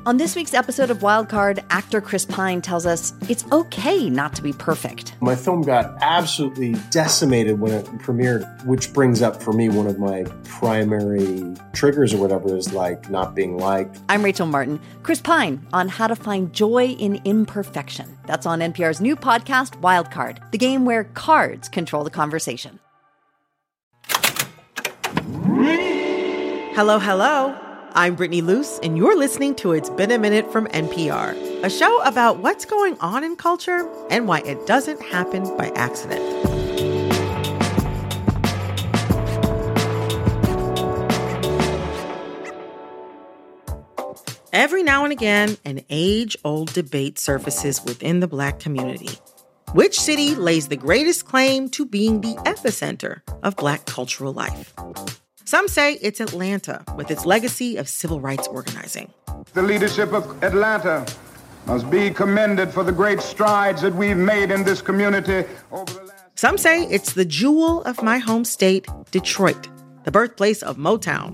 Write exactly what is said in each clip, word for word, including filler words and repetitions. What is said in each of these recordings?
On this week's episode of Wildcard, actor Chris Pine tells us it's okay not to be perfect. My film got absolutely decimated when it premiered, which brings up for me one of my primary triggers or whatever is like not being liked. I'm Rachel Martin. Chris Pine on how to find joy in imperfection. That's on N P R's new podcast, Wildcard, the game where cards control the conversation. Hello, hello. I'm Brittany Luce, and you're listening to It's Been a Minute from N P R, a show about what's going on in culture and why it doesn't happen by accident. Every now and again, an age-old debate surfaces within the Black community. Which city lays the greatest claim to being the epicenter of Black cultural life? Some say it's Atlanta, with its legacy of civil rights organizing. The leadership of Atlanta must be commended for the great strides that we've made in this community over the last... Some say it's the jewel of my home state, Detroit, the birthplace of Motown.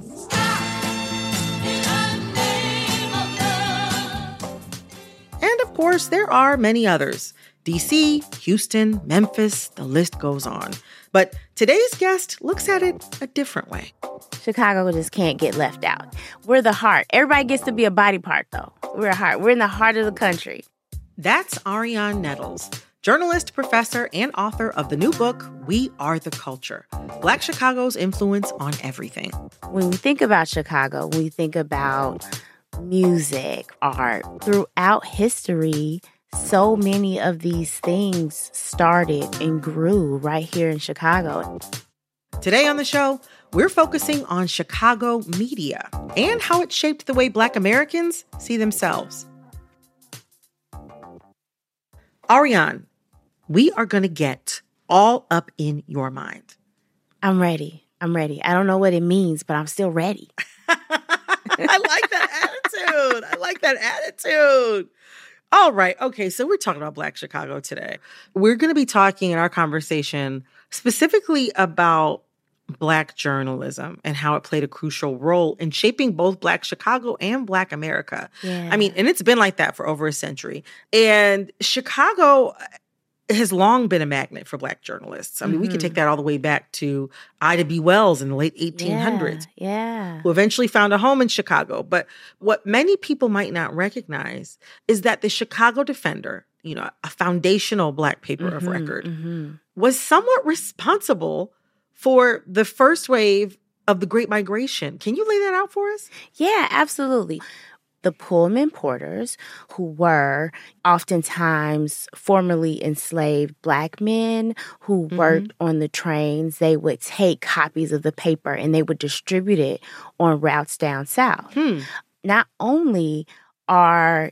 And of course, there are many others. D C, Houston, Memphis, the list goes on. But today's guest looks at it a different way. Chicago just can't get left out. We're the heart. Everybody gets to be a body part, though. We're a heart. We're in the heart of the country. That's Ariane Nettles, journalist, professor, and author of the new book, We Are the Culture, Black Chicago's Influence on Everything. When we think about Chicago, we think about music, art. Throughout history, so many of these things started and grew right here in Chicago. Today on the show, we're focusing on Chicago media and how it shaped the way Black Americans see themselves. Ariane, we are going to get all up in your mind. I'm ready. I'm ready. I don't know what it means, but I'm still ready. I like that attitude. I like that attitude. All right. Okay. So we're talking about Black Chicago today. We're going to be talking in our conversation specifically about Black journalism and how it played a crucial role in shaping both Black Chicago and Black America. Yeah. I mean, and it's been like that for over a century. And Chicago has long been a magnet for Black journalists. I mean, mm-hmm. we can take that all the way back to Ida B. Wells in the late eighteen hundreds, yeah, yeah. who eventually found a home in Chicago. But what many people might not recognize is that the Chicago Defender, you know, a foundational Black paper mm-hmm, of record, mm-hmm. was somewhat responsible for the first wave of the Great Migration. Can you lay that out for us? Yeah, absolutely. The Pullman porters, who were oftentimes formerly enslaved Black men who mm-hmm. worked on the trains, they would take copies of the paper and they would distribute it on routes down south. Hmm. Not only are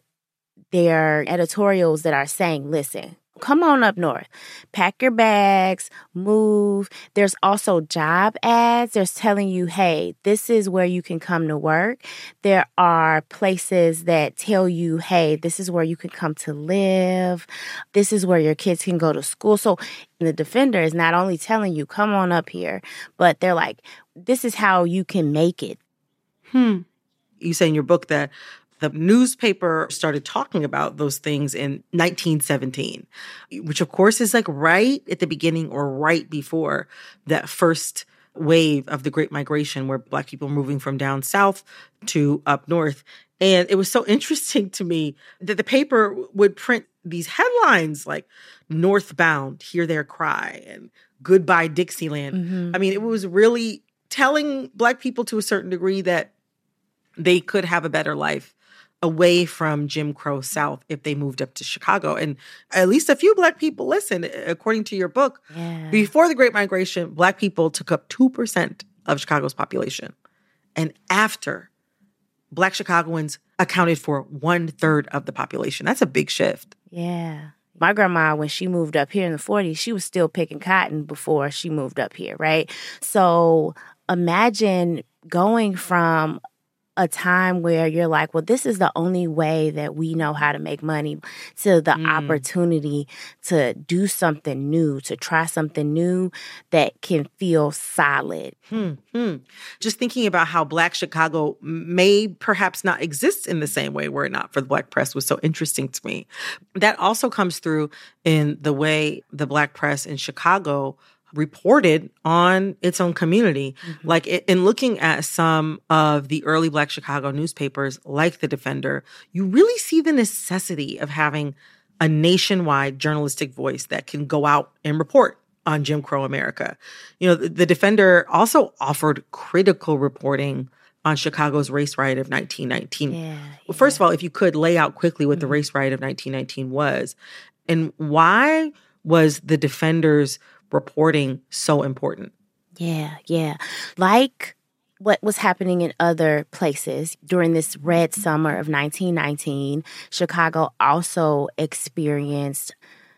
there editorials that are saying, listen, come on up north, pack your bags, move. There's also job ads. There's telling you, hey, this is where you can come to work. There are places that tell you, hey, this is where you can come to live. This is where your kids can go to school. So the Defender is not only telling you, come on up here, but they're like, this is how you can make it. Hmm. You say in your book that the newspaper started talking about those things in nineteen seventeen, which of course is like right at the beginning or right before that first wave of the Great Migration where Black people were moving from down south to up north. And it was so interesting to me that the paper would print these headlines like Northbound, Hear Their Cry, and Goodbye Dixieland. Mm-hmm. I mean, it was really telling Black people to a certain degree that they could have a better life away from Jim Crow South if they moved up to Chicago. And at least a few Black people, listen, according to your book, yeah. before the Great Migration, Black people took up two percent of Chicago's population. And after, Black Chicagoans accounted for one third of the population. That's a big shift. Yeah. My grandma, when she moved up here in the forties, she was still picking cotton before she moved up here, right? So imagine going from a time where you're like, well, this is the only way that we know how to make money, to the mm. opportunity to do something new, to try something new that can feel solid. Hmm, hmm. Just thinking about how Black Chicago may perhaps not exist in the same way were it not for the Black press was so interesting to me. That also comes through in the way the Black press in Chicago reported on its own community. Mm-hmm. Like in looking at some of the early Black Chicago newspapers, like The Defender, you really see the necessity of having a nationwide journalistic voice that can go out and report on Jim Crow America. You know, the, the Defender also offered critical reporting on Chicago's race riot of nineteen nineteen. Yeah, well, first yeah. of all, if you could lay out quickly what mm-hmm. the race riot of nineteen nineteen was, and why was the Defender's reporting so important? Yeah, yeah. Like what was happening in other places during this red summer of nineteen nineteen, Chicago also experienced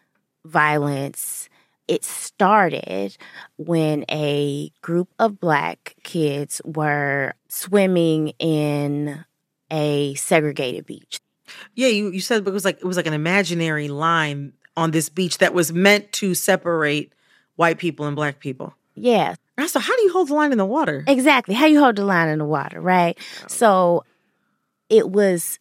violence. It started when a group of Black kids were swimming in a segregated beach. Yeah, you, you said it was like it was like an imaginary line on this beach that was meant to separate white people and Black people. Yeah. So how do you hold the line in the water? Exactly. How you hold the line in the water, right? Oh. So it was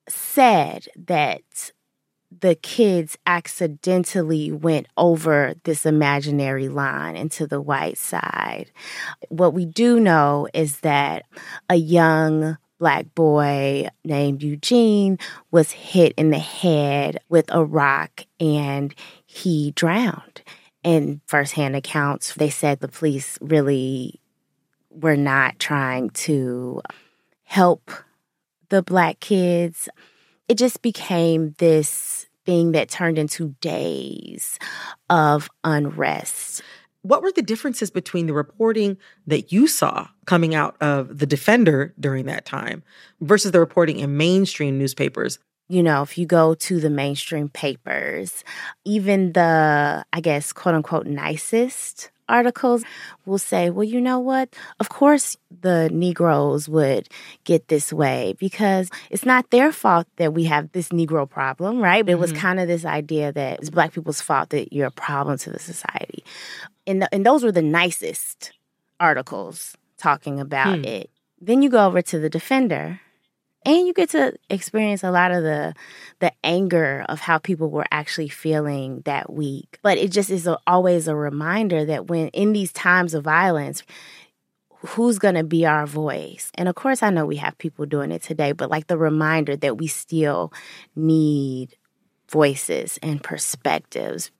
said that the kids accidentally went over this imaginary line into the white side. What we do know is that a young Black boy named Eugene was hit in the head with a rock and he drowned. In firsthand accounts, they said the police really were not trying to help the Black kids. It just became this thing that turned into days of unrest. What were the differences between the reporting that you saw coming out of The Defender during that time versus the reporting in mainstream newspapers? You know, if you go to the mainstream papers, even the, I guess, quote unquote, nicest articles will say, well, you know what? Of course the Negroes would get this way because it's not their fault that we have this Negro problem, right? But mm-hmm. it was kind of this idea that it's Black people's fault that you're a problem to the society. And, the, and those were the nicest articles talking about hmm. it. Then you go over to The Defender, and you get to experience a lot of the the anger of how people were actually feeling that week. But it just is a, always a reminder that when in these times of violence, who's going to be our voice? And of course, I know we have people doing it today, but like the reminder that we still need voices and perspectives.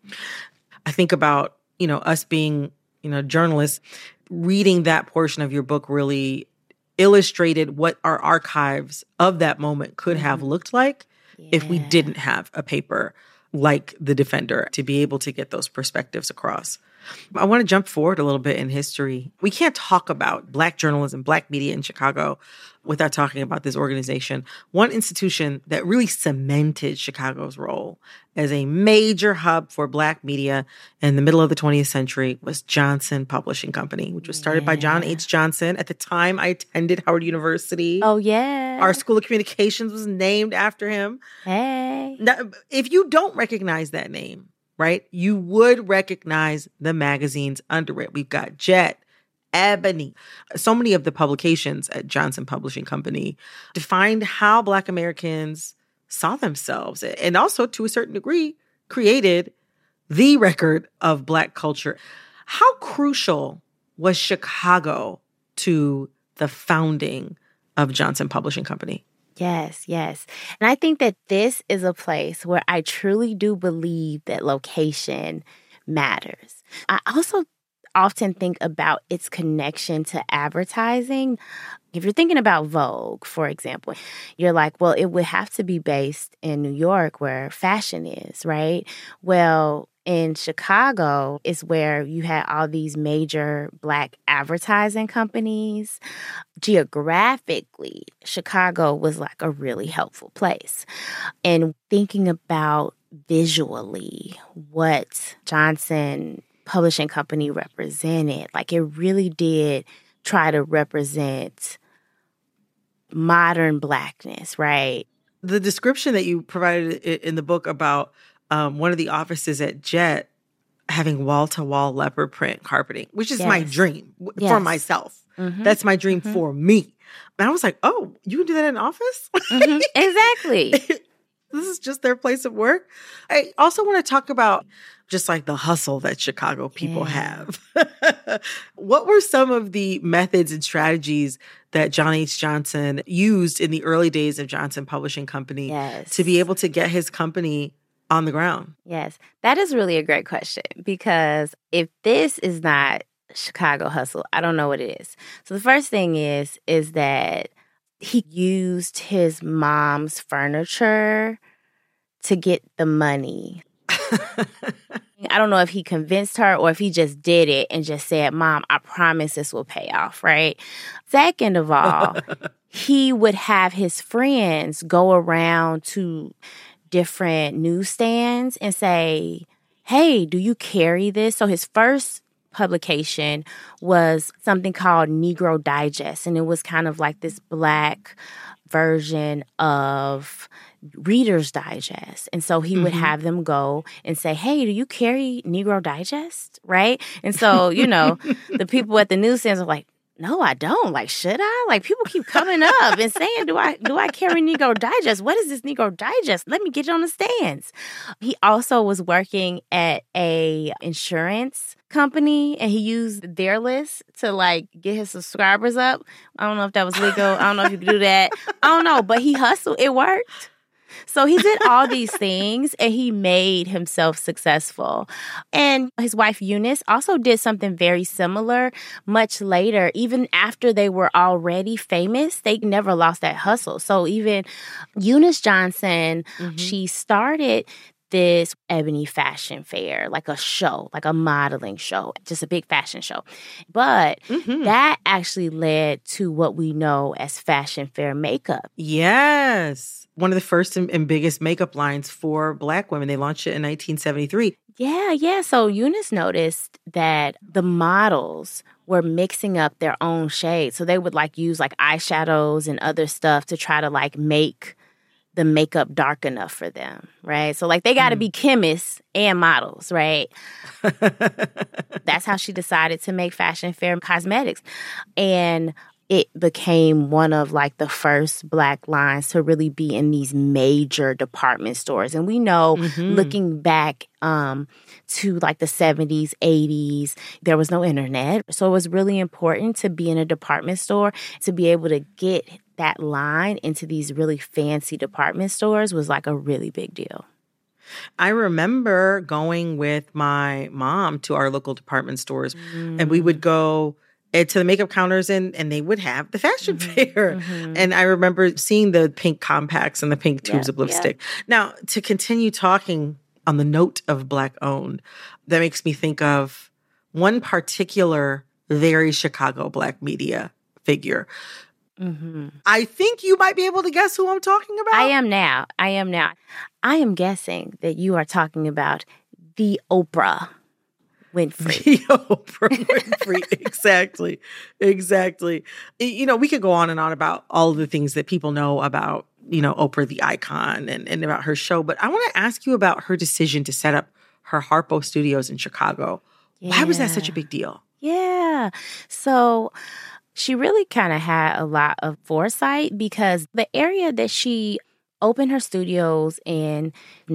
I think about, you know, us being, you know, journalists, reading that portion of your book really illustrated what our archives of that moment could have mm-hmm. looked like yeah. if we didn't have a paper like The Defender to be able to get those perspectives across. I want to jump forward a little bit in history. We can't talk about Black journalism, Black media in Chicago without talking about this organization. One institution that really cemented Chicago's role as a major hub for Black media in the middle of the twentieth century was Johnson Publishing Company, which was started yeah. by John H. Johnson. At the time, I attended Howard University. Oh, yeah. Our School of Communications was named after him. Hey. Now, if you don't recognize that name, right, you would recognize the magazines under it. We've got Jet, Ebony. So many of the publications at Johnson Publishing Company defined how Black Americans saw themselves and also, to a certain degree, created the record of Black culture. How crucial was Chicago to the founding of Johnson Publishing Company? Yes, yes. And I think that this is a place where I truly do believe that location matters. I also often think about its connection to advertising. If you're thinking about Vogue, for example, you're like, well, it would have to be based in New York where fashion is, right? Well, in Chicago is where you had all these major Black advertising companies. Geographically, Chicago was like a really helpful place. And thinking about visually what Johnson Publishing Company represented, like it really did try to represent modern Blackness, right? The description that you provided in the book about um, one of the offices at Jet having wall-to-wall leopard print carpeting, which is yes. my dream yes. for myself. Mm-hmm. That's my dream mm-hmm. for me. And I was like, oh, you can do that in an office? Mm-hmm. Exactly. This is just their place of work. I also want to talk about just like the hustle that Chicago people yeah. have. What were some of the methods and strategies that John H. Johnson used in the early days of Johnson Publishing Company yes. to be able to get his company on the ground? Yes, that is really a great question, because if this is not Chicago hustle, I don't know what it is. So the first thing is, is that he used his mom's furniture to get the money. I don't know if he convinced her or if he just did it and just said, Mom, I promise this will pay off, right? Second of all, he would have his friends go around to different newsstands and say, hey, do you carry this? So his first publication was something called Negro Digest, and it was kind of like this Black version of Reader's Digest. And so he mm-hmm. would have them go and say, hey, do you carry Negro Digest? Right? And so, you know, the people at the newsstands are like, no, I don't. Like, should I? Like, people keep coming up and saying, do I do I carry Negro Digest? What is this Negro Digest? Let me get it on the stands. He also was working at a insurance company, and he used their list to, like, get his subscribers up. I don't know if that was legal. I don't know if you could do that. I don't know, but he hustled. It worked. So he did all these things, and he made himself successful. And his wife, Eunice, also did something very similar much later. Even after they were already famous, they never lost that hustle. So even Eunice Johnson, mm-hmm. she started this Ebony Fashion Fair, like a show, like a modeling show, just a big fashion show. But mm-hmm. that actually led to what we know as Fashion Fair makeup. Yes. One of the first and, and biggest makeup lines for Black women. They launched it in nineteen seventy-three. Yeah, yeah. So Eunice noticed that the models were mixing up their own shades. So they would like use like eyeshadows and other stuff to try to like make the makeup dark enough for them, right? So like they got to mm. be chemists and models, right? That's how she decided to make Fashion Fair cosmetics. And it became one of like the first Black lines to really be in these major department stores. And we know, mm-hmm. looking back um, to like the seventies, eighties, there was no internet. So it was really important to be in a department store, to be able to get that line into these really fancy department stores was like a really big deal. I remember going with my mom to our local department stores, mm. and we would go to the makeup counters, and, and they would have the fashion mm-hmm, fair. Mm-hmm. And I remember seeing the pink compacts and the pink tubes yeah, of lipstick. Yeah. Now, to continue talking on the note of Black owned, that makes me think of one particular very Chicago Black media figure. Mm-hmm. I think you might be able to guess who I'm talking about. I am now. I am now. I am guessing that you are talking about the Oprah Winfrey. The Oprah Winfrey. Exactly. Exactly. You know, we could go on and on about all of the things that people know about, you know, Oprah the icon and, and about her show. But I want to ask you about her decision to set up her Harpo Studios in Chicago. Yeah. Why was that such a big deal? Yeah. So she really kind of had a lot of foresight, because the area that she opened her studios in,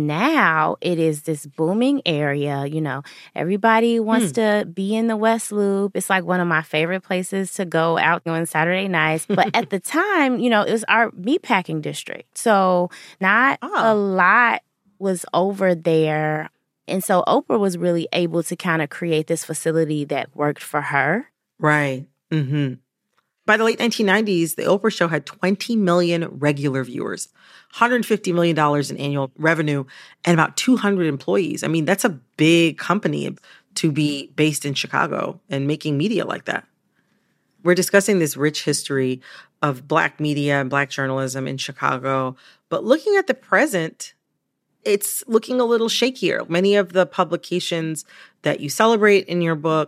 now it is this booming area. You know, everybody wants hmm. to be in the West Loop. It's like one of my favorite places to go out on Saturday nights. But at the time, you know, it was our meatpacking district. So not oh. a lot was over there. And so Oprah was really able to kind of create this facility that worked for her. Right. Mm-hmm. By the late nineteen nineties, the Oprah Show had twenty million regular viewers, one hundred fifty million dollars in annual revenue, and about two hundred employees. I mean, that's a big company to be based in Chicago and making media like that. We're discussing this rich history of Black media and Black journalism in Chicago, but looking at the present, it's looking a little shakier. Many of the publications that you celebrate in your book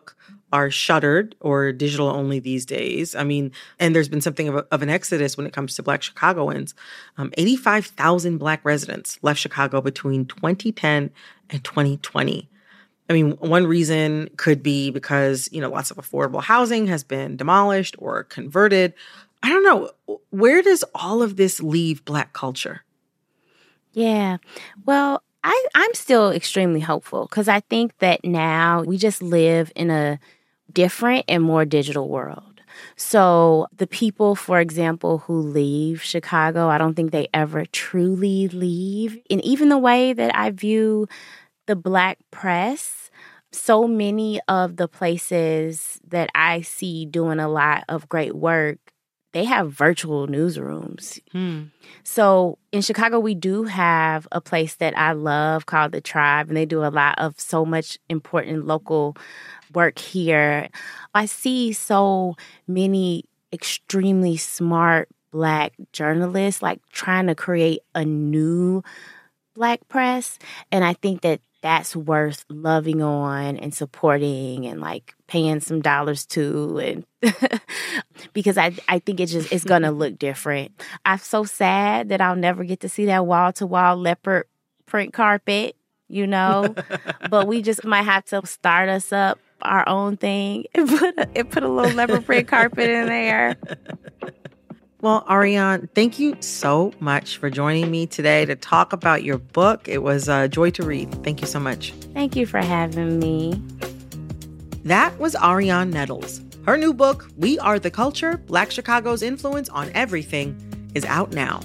are shuttered or digital only these days. I mean, and there's been something of, a, of an exodus when it comes to Black Chicagoans. Um, eighty-five thousand Black residents left Chicago between twenty ten and twenty twenty. I mean, one reason could be because, you know, lots of affordable housing has been demolished or converted. I don't know. Where does all of this leave Black culture? Yeah. Well, I, I'm still extremely hopeful because I think that now we just live in a different and more digital world. So the people, for example, who leave Chicago, I don't think they ever truly leave. And even the way that I view the Black press, so many of the places that I see doing a lot of great work, they have virtual newsrooms. Hmm. So in Chicago, we do have a place that I love called The Tribe, and they do a lot of so much important local work here. I see so many extremely smart Black journalists like trying to create a new Black press, and I think that that's worth loving on and supporting and like paying some dollars to, and because I, I think it just it's gonna look different. I'm so sad that I'll never get to see that wall to wall leopard print carpet, you know. But we just might have to start us up our own thing and put a, and put a little leopard print carpet in there. Well, Ariane, thank you so much for joining me today to talk about your book. It was a joy to read. Thank you so much. Thank you for having me. That was Ariane Nettles. Her new book, We Are the Culture, Black Chicago's Influence on Everything, is out now.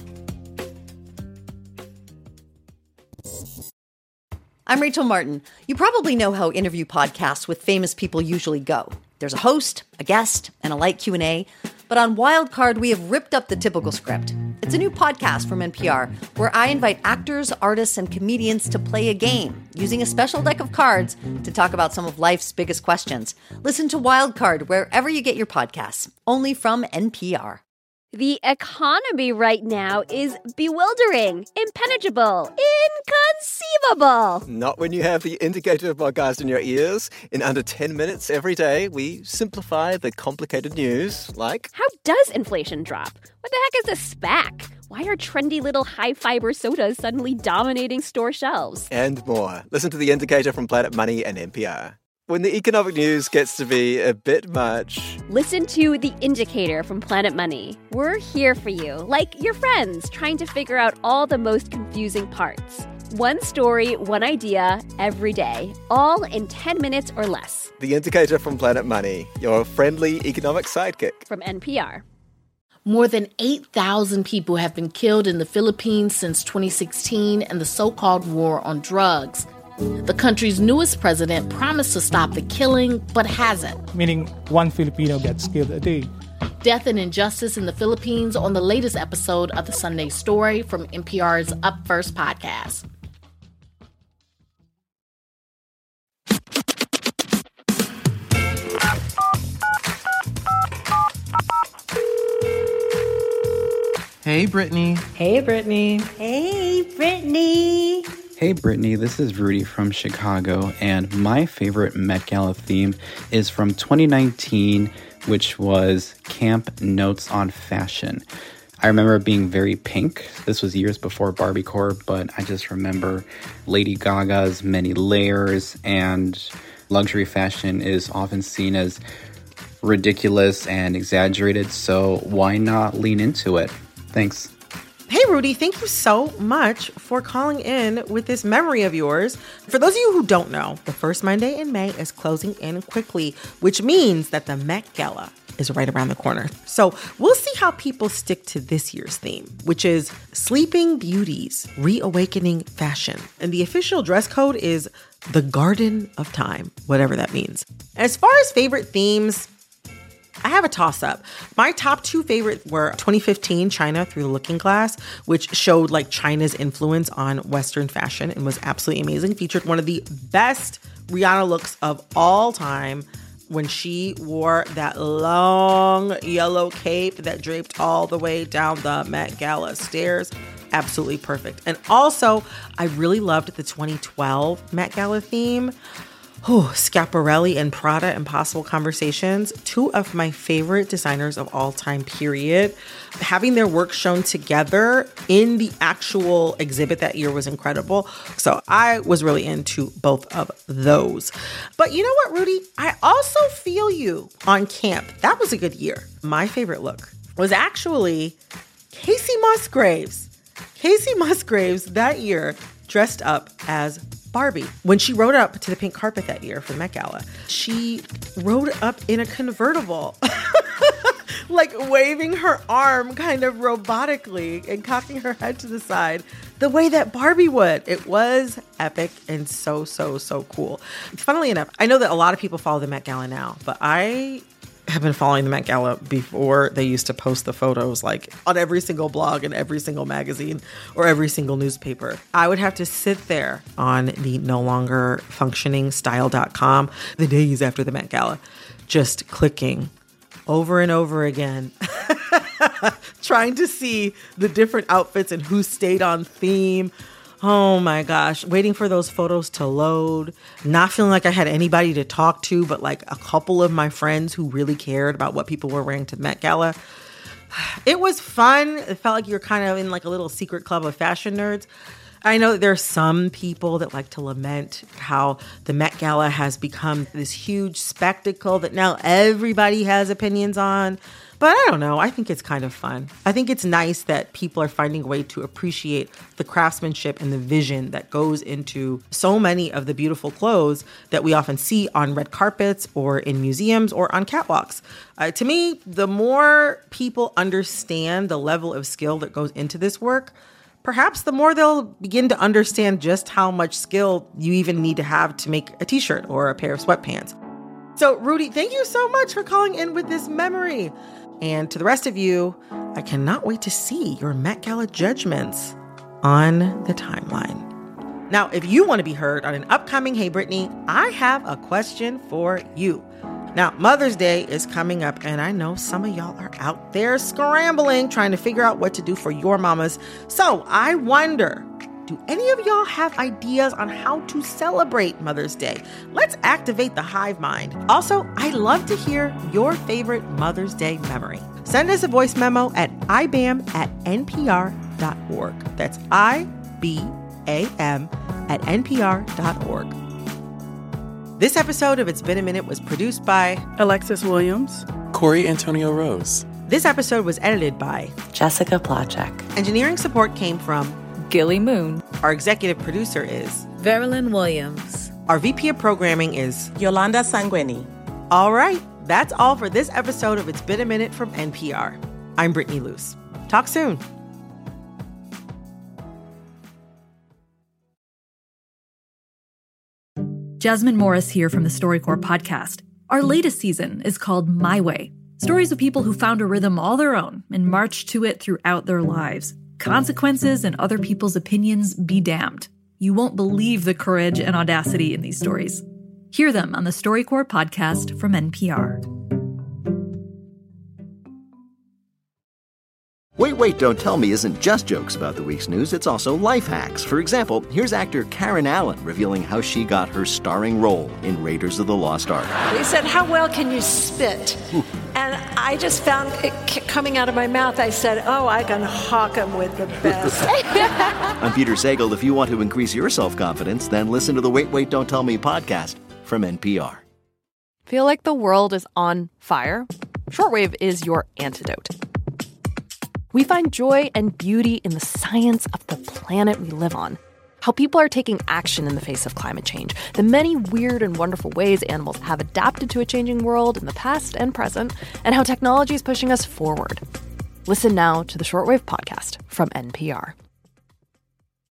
I'm Rachel Martin. You probably know how interview podcasts with famous people usually go. There's a host, a guest, and a light Q and A. But on Wildcard, we have ripped up the typical script. It's a new podcast from N P R where I invite actors, artists, and comedians to play a game using a special deck of cards to talk about some of life's biggest questions. Listen to Wildcard wherever you get your podcasts, only from N P R. The economy right now is bewildering, impenetrable, inconceivable. Not when you have the Indicator podcast in your ears. In under ten minutes every day, we simplify the complicated news, like... How does inflation drop? What the heck is a SPAC? Why are trendy little high-fiber sodas suddenly dominating store shelves? And more. Listen to the Indicator from Planet Money and N P R. When the economic news gets to be a bit much... Listen to The Indicator from Planet Money. We're here for you, like your friends, trying to figure out all the most confusing parts. One story, one idea, every day, all in ten minutes or less. The Indicator from Planet Money, your friendly economic sidekick. From N P R. More than eight thousand people have been killed in the Philippines since twenty sixteen and the so-called war on drugs. The country's newest president promised to stop the killing, but hasn't. Meaning one Filipino gets killed a day. Death and injustice in the Philippines on the latest episode of The Sunday Story from N P R's Up First podcast. Hey, Brittany. Hey, Brittany. Hey, Brittany. Hey Brittany, this is Rudy from Chicago, and my favorite Met Gala theme is from twenty nineteen, which was Camp Notes on Fashion. I remember it being very pink. This was years before Barbiecore, but I just remember Lady Gaga's many layers, and luxury fashion is often seen as ridiculous and exaggerated, so why not lean into it? Thanks. Hey, Rudy, thank you so much for calling in with this memory of yours. For those of you who don't know, the first Monday in May is closing in quickly, which means that the Met Gala is right around the corner. So we'll see how people stick to this year's theme, which is Sleeping Beauties, Reawakening Fashion. And the official dress code is the Garden of Time, whatever that means. As far as favorite themes, I have a toss-up. My top two favorite were twenty fifteen China Through the Looking Glass, which showed like China's influence on Western fashion and was absolutely amazing. Featured one of the best Rihanna looks of all time when she wore that long yellow cape that draped all the way down the Met Gala stairs. Absolutely perfect. And also, I really loved the twenty twelve Met Gala theme. Oh, Schiaparelli and Prada, Impossible Conversations, two of my favorite designers of all time, period. Having their work shown together in the actual exhibit that year was incredible. So I was really into both of those. But you know what, Rudy? I also feel you on camp. That was a good year. My favorite look was actually Kacey Musgraves. Kacey Musgraves that year dressed up as Barbie. When she rode up to the pink carpet that year for the Met Gala, she rode up in a convertible, like waving her arm kind of robotically and cocking her head to the side the way that Barbie would. It was epic and so, so, so cool. Funnily enough, I know that a lot of people follow the Met Gala now, but I have been following the Met Gala before they used to post the photos like on every single blog and every single magazine or every single newspaper. I would have to sit there on the no longer functioning style dot com the days after the Met Gala, just clicking over and over again, trying to see the different outfits and who stayed on theme. Oh my gosh, waiting for those photos to load, not feeling like I had anybody to talk to, but like a couple of my friends who really cared about what people were wearing to the Met Gala. It was fun. It felt like you were kind of in like a little secret club of fashion nerds. I know that there are some people that like to lament how the Met Gala has become this huge spectacle that now everybody has opinions on. But I don't know. I think it's kind of fun. I think it's nice that people are finding a way to appreciate the craftsmanship and the vision that goes into so many of the beautiful clothes that we often see on red carpets or in museums or on catwalks. Uh, to me, the more people understand the level of skill that goes into this work, perhaps the more they'll begin to understand just how much skill you even need to have to make a t-shirt or a pair of sweatpants. So, Rudy, thank you so much for calling in with this memory. And to the rest of you, I cannot wait to see your Met Gala judgments on the timeline. Now, if you want to be heard on an upcoming Hey Brittany, I have a question for you. Now, Mother's Day is coming up, and I know some of y'all are out there scrambling, trying to figure out what to do for your mamas. So I wonder, do any of y'all have ideas on how to celebrate Mother's Day? Let's activate the hive mind. Also, I'd love to hear your favorite Mother's Day memory. Send us a voice memo at I B A M at N P R dot org. That's I B A M at N P R dot org. This episode of It's Been a Minute was produced by Alexis Williams, Corey Antonio Rose. This episode was edited by Jessica Placzek. Engineering support came from Gilly Moon. Our executive producer is Verilyn Williams. Our V P of programming is Yolanda Sanguini. All right, that's all for this episode of It's Been a Minute from N P R. I'm Brittany Luce. Talk soon. Jasmine Morris here from the StoryCorps podcast. Our latest season is called My Way. Stories of people who found a rhythm all their own and marched to it throughout their lives. Consequences and other people's opinions be damned. You won't believe the courage and audacity in these stories. Hear them on the StoryCorps podcast from N P R. Wait, Wait, Don't Tell Me isn't just jokes about the week's news, it's also life hacks. For example, here's actor Karen Allen revealing how she got her starring role in Raiders of the Lost Ark. They said, how well can you spit? Ooh. And I just found it coming out of my mouth. I said, oh, I can hawk 'em with the best. I'm Peter Sagal. If you want to increase your self-confidence, then listen to the Wait, Wait, Don't Tell Me podcast from N P R. Feel like the world is on fire? Shortwave is your antidote. We find joy and beauty in the science of the planet we live on, how people are taking action in the face of climate change, the many weird and wonderful ways animals have adapted to a changing world in the past and present, and how technology is pushing us forward. Listen now to the Shortwave podcast from N P R.